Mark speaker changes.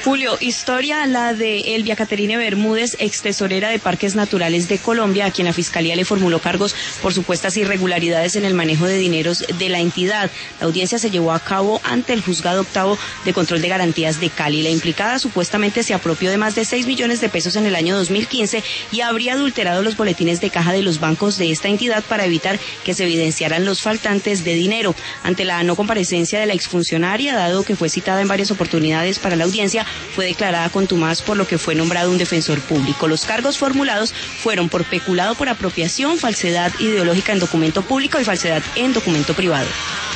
Speaker 1: Julio, historia la de Elvia Caterine Bermúdez, ex tesorera de Parques Naturales de Colombia, a quien la Fiscalía le formuló cargos por supuestas irregularidades en el manejo de dineros de la entidad. La audiencia se llevó a cabo ante el Juzgado Octavo de Control de Garantías de Cali. La implicada supuestamente se apropió de más de 6 millones de pesos en el año 2015 y habría adulterado los boletines de caja de los bancos de esta entidad para evitar que se evidenciaran los faltantes de dinero. Ante la no comparecencia de la exfuncionaria, dado que fue citada en varias oportunidades para la audiencia, fue declarada contumaz, por lo que fue nombrado un defensor público. Los cargos formulados fueron por peculado por apropiación, falsedad ideológica en documento público y falsedad en documento privado.